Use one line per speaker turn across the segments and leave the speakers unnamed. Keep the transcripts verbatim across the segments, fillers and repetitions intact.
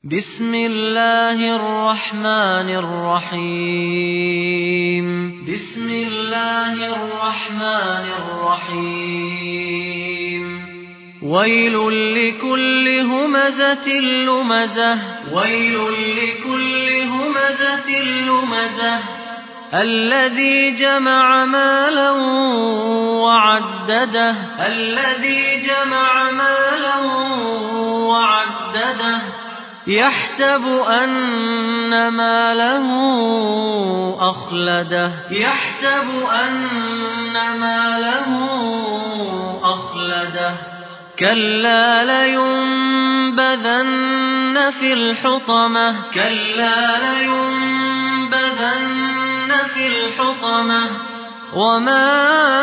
بسم الله الرحمن الرحيم بسم الله الرحمن الرحيم ويل لكل همزة لمزة ويل لكل همزة لمزة الذي جمع مالا وعدده الذي جمع مالا وعدده يحسب أن ماله أخلده يحسب أن ماله أخلده كلا لينبذن في الحطمة كلا لينبذن في الحطمة وما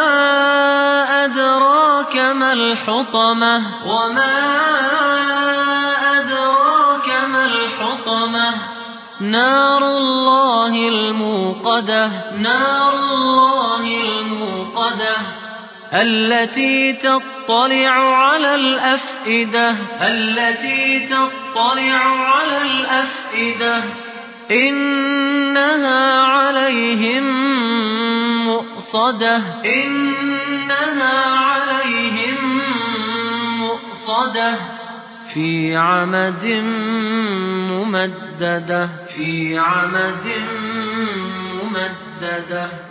أدراك ما الحطمة وما الحطمة نار الله الموقدة نار الله الموقدة التي تطلع على الأفئدة التي تطلع على الأفئدة إنها عليهم مؤصدة إنها عليهم مؤصدة في عمد ممددة في عمد ممددة